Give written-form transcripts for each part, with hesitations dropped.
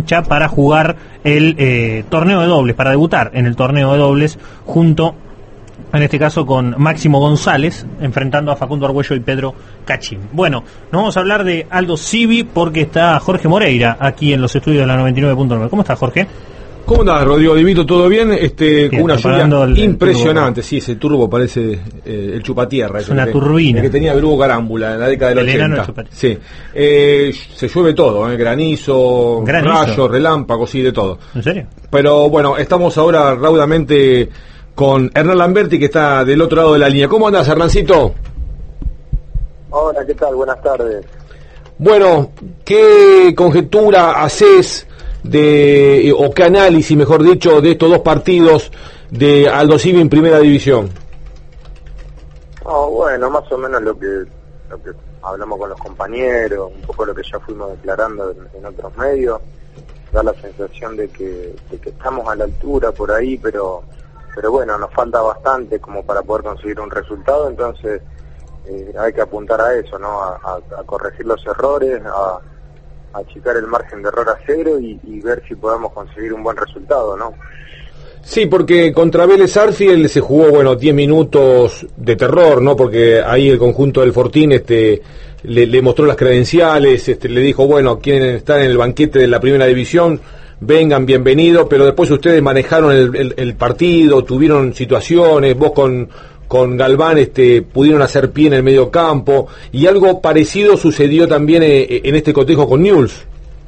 para jugar el torneo de dobles, para debutar en el torneo de dobles junto, en este caso, con Máximo González, enfrentando a Facundo Argüello y Pedro Cachín. Bueno, nos vamos a hablar de Aldo Civi porque está Jorge Moreira aquí en los estudios de la 99.9. ¿Cómo está, Jorge? ¿Cómo andás, Rodrigo? Divito, ¿todo bien? Bien, con una lluvia impresionante. El sí, ese turbo parece el chupatierra. Es una turbina. El que tenía Brugo Carámbula en la década del 80. Sí. Se llueve todo, granizo, rayos, relámpagos, sí, de todo. ¿En serio? Pero bueno, estamos ahora raudamente con Hernán Lamberti, que está del otro lado de la línea. ¿Cómo andás, Hernancito? Hola, ¿qué tal? Buenas tardes. Bueno, ¿qué conjetura haces o qué análisis, mejor dicho, de estos dos partidos de Aldo Civi en Primera División? Bueno, más o menos lo que hablamos con los compañeros, un poco lo que ya fuimos declarando en otros medios. Da la sensación de que estamos a la altura por ahí, pero bueno, nos falta bastante como para poder conseguir un resultado, entonces hay que apuntar a eso, ¿no? A corregir los errores, a achicar el margen de error a cero y ver si podemos conseguir un buen resultado, ¿no? Sí, porque contra Vélez Sarsfield se jugó, 10 minutos de terror, ¿no? Porque ahí el conjunto del Fortín le mostró las credenciales, le dijo, quieren estar en el banquete de la Primera División, vengan, bienvenidos, pero después ustedes manejaron el partido, tuvieron situaciones, vos con Galván pudieron hacer pie en el medio campo, y algo parecido sucedió también en este cotejo con Newell's.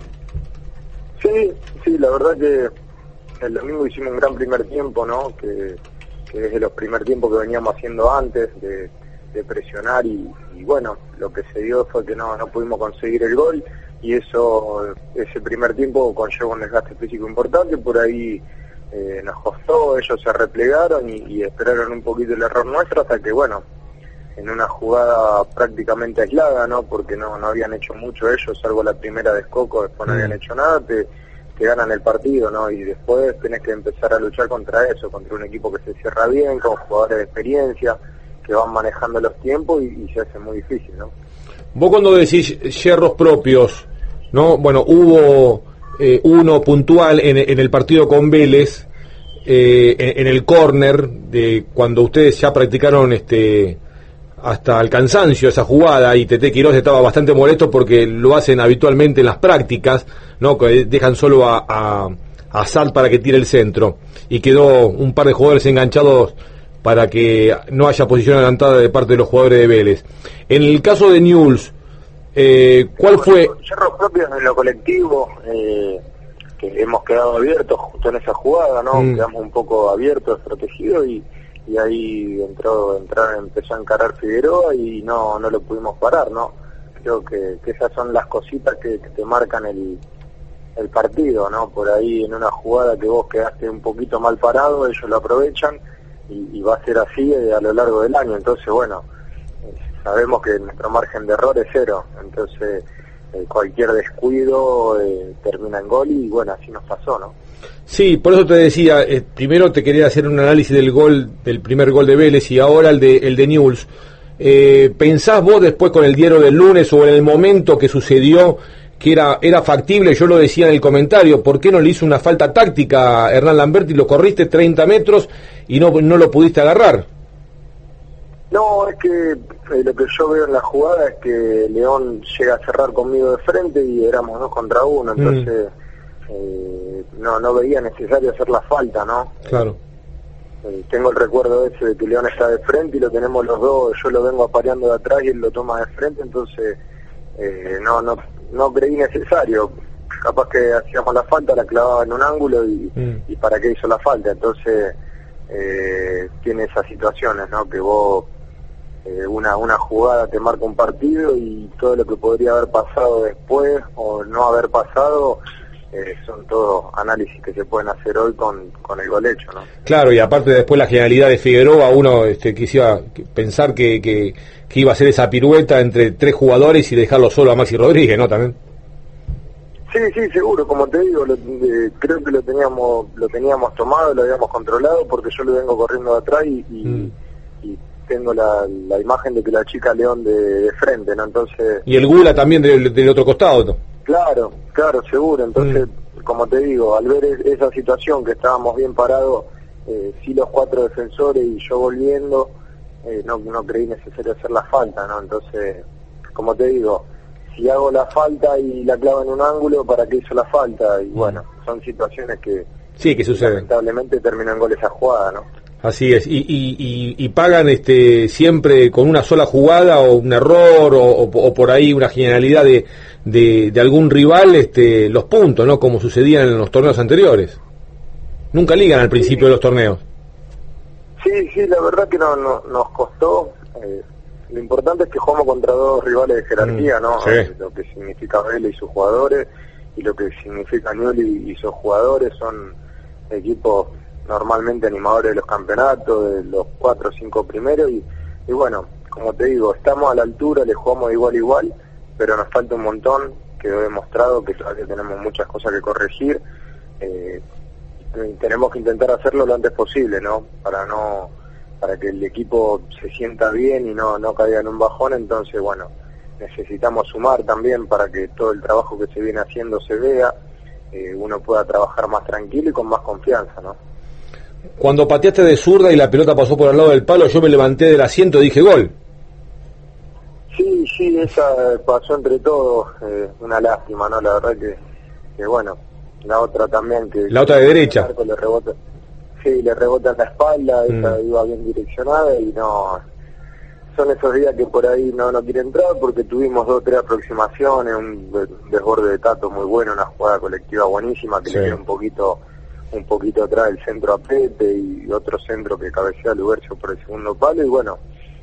Sí, la verdad que el domingo hicimos un gran primer tiempo, ¿no? Que es de los primer tiempos que veníamos haciendo antes, de presionar, y bueno, lo que se dio fue que no pudimos conseguir el gol, y ese primer tiempo conllevó un desgaste físico importante, por ahí nos costó, ellos se replegaron y esperaron un poquito el error nuestro hasta que, en una jugada prácticamente aislada, ¿no? Porque no habían hecho mucho ellos, salvo la primera de Escoco, después no habían hecho nada, te ganan el partido, ¿no? Y después tenés que empezar a luchar contra eso, contra un equipo que se cierra bien, con jugadores de experiencia, que van manejando los tiempos y se hace muy difícil, ¿no? Vos cuando decís hierros propios, ¿no? Hubo uno puntual en el partido con Vélez, en el córner, de cuando ustedes ya practicaron hasta el cansancio esa jugada, y Tete Quirós estaba bastante molesto porque lo hacen habitualmente en las prácticas, ¿no? Que dejan solo a Salt para que tire el centro, y quedó un par de jugadores enganchados para que no haya posición adelantada de parte de los jugadores de Vélez. En el caso de Newell's, ¿cuál fue? Cerros propios en lo colectivo, que hemos quedado abiertos justo en esa jugada, ¿no? Quedamos un poco abiertos, protegidos, y ahí empezó a encarar Figueroa y no lo pudimos parar, ¿no? Creo que esas son las cositas que te marcan el partido, ¿no? Por ahí en una jugada que vos quedaste un poquito mal parado, ellos lo aprovechan y va a ser así a lo largo del año. Entonces, sabemos que nuestro margen de error es cero, entonces cualquier descuido termina en gol y así nos pasó, ¿no? Sí, por eso te decía, primero te quería hacer un análisis del primer gol de Vélez y ahora el de Newell's. ¿Pensás vos después con el diario del lunes o en el momento que sucedió que era factible? Yo lo decía en el comentario, ¿por qué no le hizo una falta táctica a Hernán Lamberti? Lo corriste 30 metros y no lo pudiste agarrar. No, es que lo que yo veo en la jugada es que León llega a cerrar conmigo de frente y éramos 2 contra 1, entonces no veía necesario hacer la falta, ¿no? Claro. Tengo el recuerdo ese de que León está de frente y lo tenemos los dos, yo lo vengo apareando de atrás y él lo toma de frente, entonces no creí necesario. Capaz que hacíamos la falta, la clavaba en un ángulo y para qué hizo la falta. Entonces tiene esas situaciones, ¿no? Que vos una jugada te marca un partido y todo lo que podría haber pasado después o no haber pasado son todos análisis que se pueden hacer hoy con el gol hecho, ¿no? Claro, y aparte después la genialidad de Figueroa, uno quisiera pensar que iba a hacer esa pirueta entre 3 jugadores y dejarlo solo a Maxi Rodríguez, ¿no? También. Sí, seguro, como te digo, creo que lo teníamos tomado, lo habíamos controlado, porque yo lo vengo corriendo de atrás y tengo la imagen de que la chica León de frente, ¿no? Entonces... Y el Gula también del otro costado, ¿no? Claro, seguro, entonces como te digo, al ver esa situación que estábamos bien parados, sí los 4 defensores y yo volviendo, no creí necesario hacer la falta, ¿no? Entonces, como te digo, si hago la falta y la clavo en un ángulo, ¿para qué hizo la falta? Y bueno, son situaciones que sí, que suceden. Lamentablemente terminó en gol esa jugada, ¿no? Así es, y pagan siempre con una sola jugada o un error o por ahí una genialidad de algún rival los puntos, ¿no? Como sucedía en los torneos anteriores. Nunca ligan al principio de los torneos. Sí, la verdad que no nos costó. Lo importante es que jugamos contra 2 rivales de jerarquía, ¿no? Sí. Lo que significa Vélez y sus jugadores y lo que significa Newell's y sus jugadores son equipos normalmente animadores de los campeonatos, de los 4 o 5 primeros y bueno, como te digo, estamos a la altura, le jugamos igual a igual, pero nos falta un montón, quedó demostrado que todavía tenemos muchas cosas que corregir, tenemos que intentar hacerlo lo antes posible, ¿no? Para que el equipo se sienta bien y no caiga en un bajón. Entonces, bueno, necesitamos sumar también para que todo el trabajo que se viene haciendo se vea, uno pueda trabajar más tranquilo y con más confianza, ¿no? Cuando pateaste de zurda y la pelota pasó por al lado del palo, yo me levanté del asiento y dije gol. Sí, esa pasó entre todos, una lástima, ¿no? La verdad que bueno, la otra también que... La otra de derecha. Le rebota en la espalda, esa iba bien direccionada y no... Son esos días que por ahí no quiere entrar porque tuvimos 2 o 3 aproximaciones, un desborde de Tato muy bueno, una jugada colectiva buenísima que le queda un poquito atrás del centro a Pepe y otro centro que cabecea Lubercio por el segundo palo y bueno,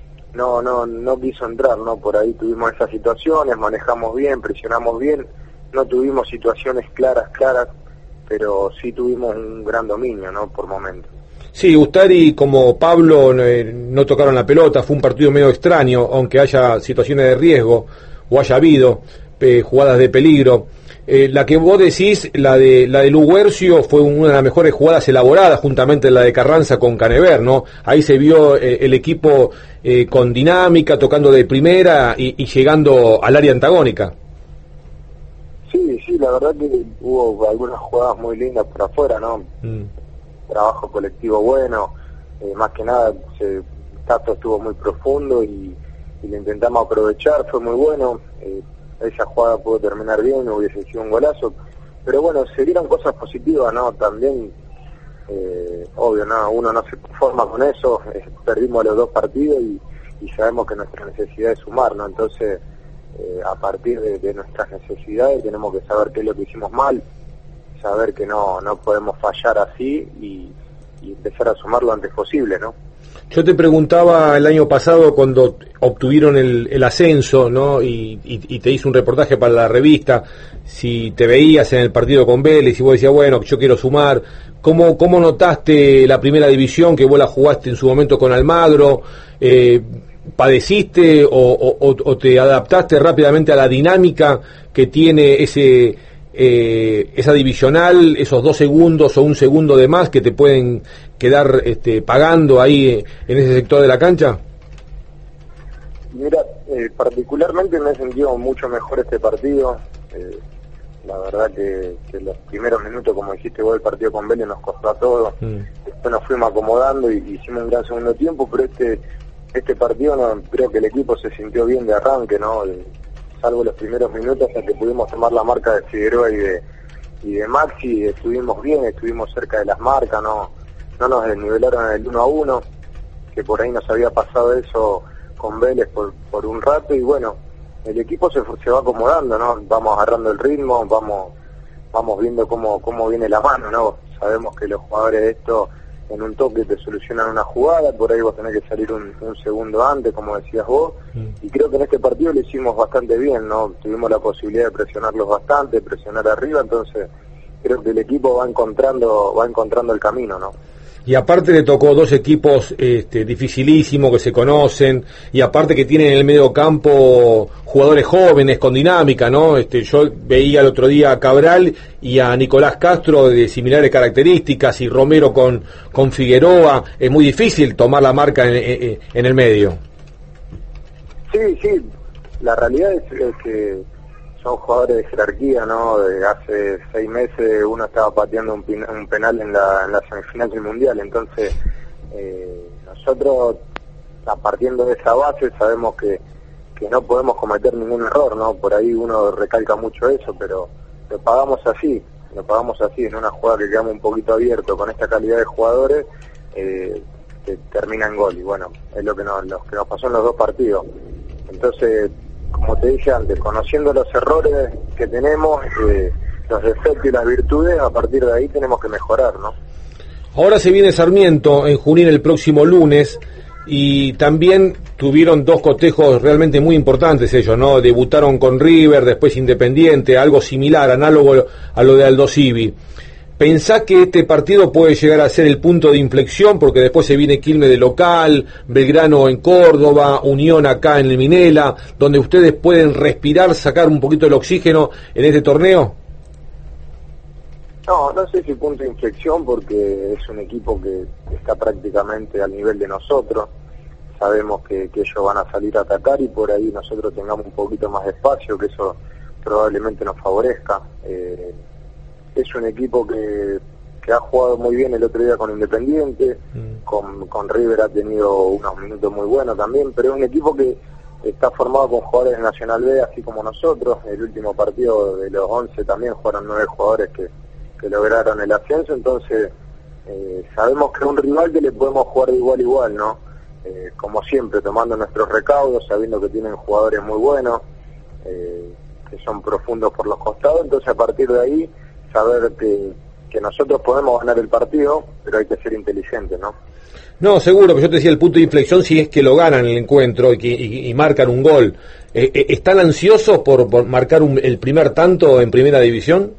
no quiso entrar, ¿no? Por ahí tuvimos esas situaciones, manejamos bien, presionamos bien, no tuvimos situaciones claras, pero sí tuvimos un gran dominio, ¿no? Por momentos. Sí, Ustari como Pablo no tocaron la pelota, fue un partido medio extraño, aunque haya situaciones de riesgo o haya habido jugadas de peligro. La que vos decís, la de Luguercio, fue una de las mejores jugadas elaboradas, juntamente la de Carranza con Canever, ¿no? Ahí se vio el equipo con dinámica, tocando de primera y llegando al área antagónica. Sí, la verdad que hubo algunas jugadas muy lindas por afuera, ¿no? Trabajo colectivo bueno, más que nada Tato estuvo muy profundo y lo intentamos aprovechar, fue muy bueno, esa jugada pudo terminar bien, hubiese sido un golazo, pero bueno, se dieron cosas positivas, ¿no? También, obvio, ¿no? Uno no se conforma con eso, perdimos los 2 partidos y sabemos que nuestra necesidad es sumar, ¿no? Entonces, a partir de nuestras necesidades tenemos que saber qué es lo que hicimos mal, saber que no podemos fallar así y empezar a sumar lo antes posible, ¿no? Yo te preguntaba el año pasado cuando obtuvieron el ascenso, ¿no? Y te hice un reportaje para la revista, si te veías en el partido con Vélez y vos decías, bueno, yo quiero sumar. ¿Cómo notaste la primera división, que vos la jugaste en su momento con Almagro? ¿Padeciste o te adaptaste rápidamente a la dinámica que tiene esa divisional, esos 2 segundos o 1 segundo de más que te pueden quedar pagando ahí en ese sector de la cancha? Mira, particularmente me he sentido mucho mejor este partido. La verdad que los primeros minutos, como dijiste vos, el partido con Vélez nos costó a todos. Después nos fuimos acomodando y hicimos un gran segundo tiempo, pero este partido creo que el equipo se sintió bien de arranque, ¿no? Salvo los primeros minutos en que pudimos tomar la marca de Figueroa y de Maxi, estuvimos bien, estuvimos cerca de las marcas, no nos desnivelaron en el 1-1, que por ahí nos había pasado eso con Vélez por un rato, y bueno, el equipo se va acomodando, ¿no? Vamos agarrando el ritmo, vamos viendo cómo viene la mano, ¿no? Sabemos que los jugadores de esto en un toque te solucionan una jugada, por ahí vos tenés que salir un segundo antes, como decías vos, y creo que en este partido lo hicimos bastante bien, ¿no? Tuvimos la posibilidad de presionarlos bastante, presionar arriba, entonces creo que el equipo va encontrando el camino, ¿no? Y aparte le tocó 2 equipos dificilísimos que se conocen, y aparte que tienen en el medio campo jugadores jóvenes con dinámica, ¿no? Yo veía el otro día a Cabral y a Nicolás Castro de similares características, y Romero con Figueroa. Es muy difícil tomar la marca en el medio. Sí, la realidad es que son jugadores de jerarquía, ¿no? De hace 6 meses uno estaba pateando un penal en la semifinal del Mundial, entonces nosotros, partiendo de esa base, sabemos que no podemos cometer ningún error, ¿no? Por ahí uno recalca mucho eso, pero lo pagamos así, en una jugada que quedamos un poquito abierto con esta calidad de jugadores, que termina en gol, y bueno, es lo que nos pasó en los 2 partidos. Entonces, como te dije antes, conociendo los errores que tenemos, los defectos y las virtudes, a partir de ahí tenemos que mejorar, ¿no? Ahora se viene Sarmiento en Junín el próximo lunes, y también tuvieron 2 cotejos realmente muy importantes ellos, ¿no? Debutaron con River, después Independiente, algo similar, análogo a lo de Aldo Civi. ¿Pensás que este partido puede llegar a ser el punto de inflexión? Porque después se viene Quilmes de local, Belgrano en Córdoba, Unión acá en el Minela, donde ustedes pueden respirar, sacar un poquito el oxígeno en este torneo. No sé si punto de inflexión, porque es un equipo que está prácticamente al nivel de nosotros. Sabemos que ellos van a salir a atacar y por ahí nosotros tengamos un poquito más de espacio, que eso probablemente nos favorezca. Es un equipo que ha jugado muy bien el otro día con Independiente, con River ha tenido unos minutos muy buenos también, pero es un equipo que está formado con jugadores de Nacional B, así como nosotros. El último partido de los 11 también fueron 9 jugadores que lograron el ascenso, entonces sabemos que es un rival que le podemos jugar de igual a igual, ¿no? Como siempre, tomando nuestros recaudos, sabiendo que tienen jugadores muy buenos, que son profundos por los costados, entonces a partir de ahí saber que nosotros podemos ganar el partido, pero hay que ser inteligentes, ¿no? No, seguro, que yo te decía el punto de inflexión si es que lo ganan el encuentro y marcan un gol. ¿Están ansiosos por marcar el primer tanto en primera división?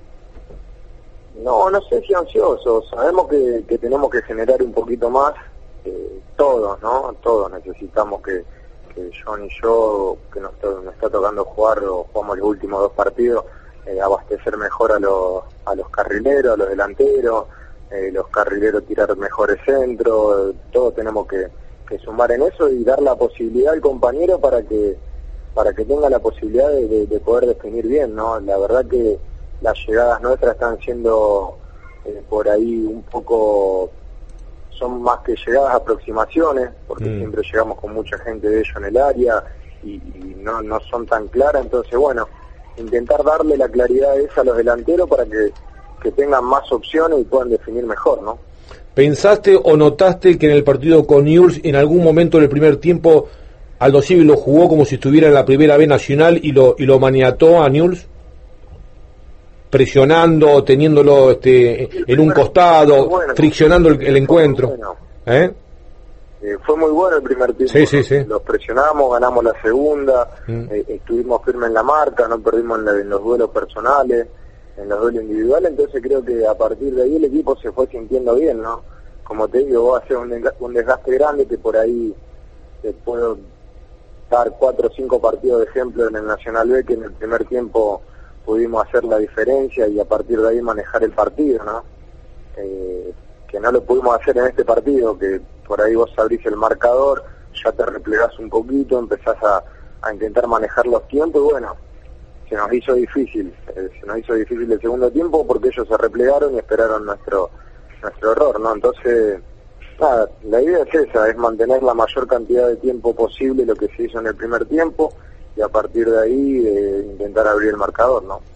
No sé si ansiosos. Sabemos que tenemos que generar un poquito más, todos, ¿no? Todos necesitamos que John y yo, que nos está tocando jugar, o jugamos los últimos 2 partidos, abastecer mejor a los carrileros, a los delanteros, los carrileros tirar mejores centros, todos tenemos que sumar en eso y dar la posibilidad al compañero para que tenga la posibilidad de poder definir bien, ¿no? La verdad que las llegadas nuestras están siendo por ahí un poco, son más que llegadas, aproximaciones, porque siempre llegamos con mucha gente de ellos en el área y no son tan claras, entonces bueno, intentar darle la claridad esa a los delanteros para que tengan más opciones y puedan definir mejor, ¿no? ¿Pensaste o notaste que en el partido con Newell's en algún momento del primer tiempo Aldo Civi lo jugó como si estuviera en la primera B nacional y lo maniató a Newell's? Presionando, teniéndolo en un costado, bueno, friccionando el encuentro. Bueno. Fue muy bueno el primer tiempo. Sí. Los presionamos, ganamos la segunda, estuvimos firmes en la marca, no perdimos en los duelos personales, en los duelos individuales, entonces creo que a partir de ahí el equipo se fue sintiendo bien, ¿no? Como te digo, va a ser un desgaste grande, que por ahí te puedo dar 4 o 5 partidos de ejemplo en el Nacional B, que en el primer tiempo pudimos hacer la diferencia y a partir de ahí manejar el partido, ¿no? Que no lo pudimos hacer en este partido, que por ahí vos abrís el marcador, ya te replegás un poquito, empezás a intentar manejar los tiempos y bueno, se nos hizo difícil el segundo tiempo porque ellos se replegaron y esperaron nuestro error, ¿no? Entonces, nada, la idea es esa, es mantener la mayor cantidad de tiempo posible lo que se hizo en el primer tiempo y a partir de ahí intentar abrir el marcador, ¿no?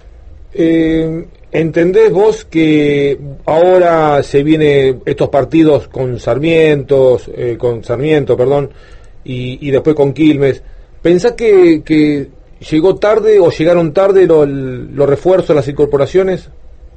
¿Entendés vos que ahora se vienen estos partidos con Sarmiento, y después con Quilmes? ¿Pensás que llegó tarde o llegaron tarde los refuerzos, las incorporaciones?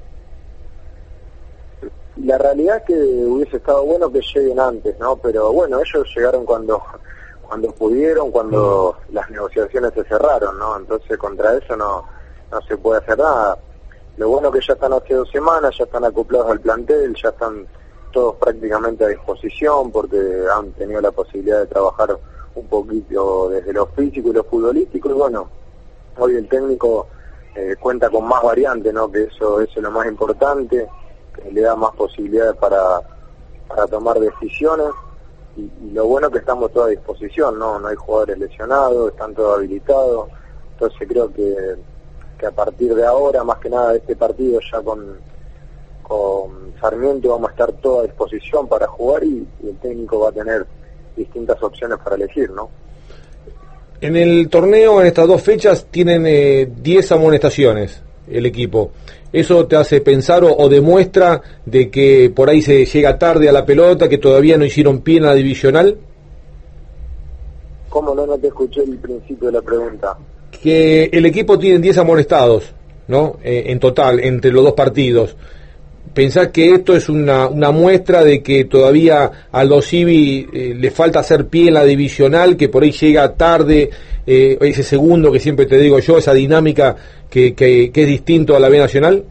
La realidad es que hubiese estado bueno que lleguen antes, ¿no? Pero bueno, ellos llegaron cuando pudieron, cuando las negociaciones se cerraron, ¿no? Entonces contra eso no se puede hacer nada. Lo bueno que ya están hace 2 semanas, ya están acoplados al plantel, ya están todos prácticamente a disposición porque han tenido la posibilidad de trabajar un poquito desde lo físico y lo futbolístico y bueno, hoy el técnico cuenta con más variantes, ¿no? Que eso es lo más importante, que le da más posibilidades para tomar decisiones y lo bueno que estamos todos a disposición, no hay jugadores lesionados, están todos habilitados, Entonces creo que a partir de ahora, más que nada de este partido, ya con Sarmiento vamos a estar toda a disposición para jugar y el técnico va a tener distintas opciones para elegir, ¿no? En el torneo, en estas 2 fechas, tienen 10 amonestaciones el equipo. ¿Eso te hace pensar o demuestra de que por ahí se llega tarde a la pelota, que todavía no hicieron pie en la divisional? ¿Cómo no te escuché el principio de la pregunta? Que el equipo tiene 10 amonestados, ¿no? En total, entre los 2 partidos. ¿Pensás que esto es una muestra de que todavía a los Civi le falta hacer pie en la divisional, que por ahí llega tarde, ese segundo que siempre te digo yo, esa dinámica que es distinto a la B Nacional?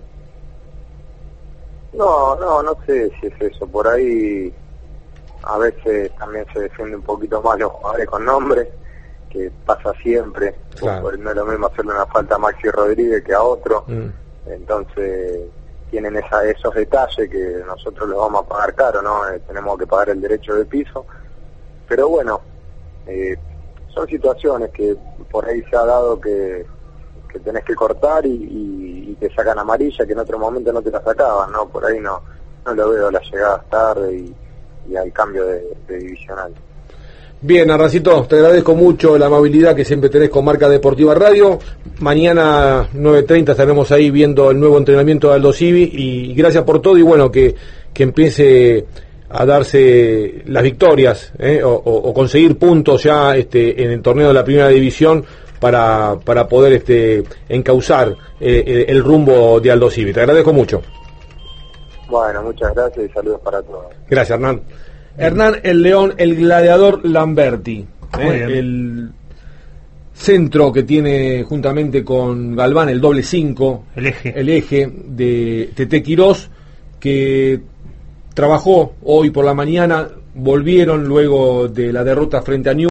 No sé si es eso. Por ahí a veces también se defiende un poquito más los jugadores con nombre, que pasa siempre. Claro. No es lo mismo hacerle una falta a Maxi Rodríguez que a otro. Entonces tienen esos detalles que nosotros los vamos a pagar caro, ¿no? Tenemos que pagar el derecho de piso. Pero bueno, son situaciones que por ahí se ha dado que tenés que cortar y te sacan amarilla, que en otro momento no te la sacaban, ¿no? Por ahí no lo veo las llegadas tarde y al cambio de divisional. Bien, Arrancito, te agradezco mucho la amabilidad que siempre tenés con Marca Deportiva Radio. Mañana 9:30 estaremos ahí viendo el nuevo entrenamiento de Aldo Civi y gracias por todo y bueno, que empiece a darse las victorias o conseguir puntos ya en el torneo de la primera división para poder encauzar el rumbo de Aldo Civi. Te agradezco mucho. Bueno, muchas gracias y saludos para todos. Gracias, Hernán. Hernán el León, el gladiador Lamberti, el centro que tiene juntamente con Galván el doble 5, el eje de Tete Quirós, que trabajó hoy por la mañana, volvieron luego de la derrota frente a Newell's.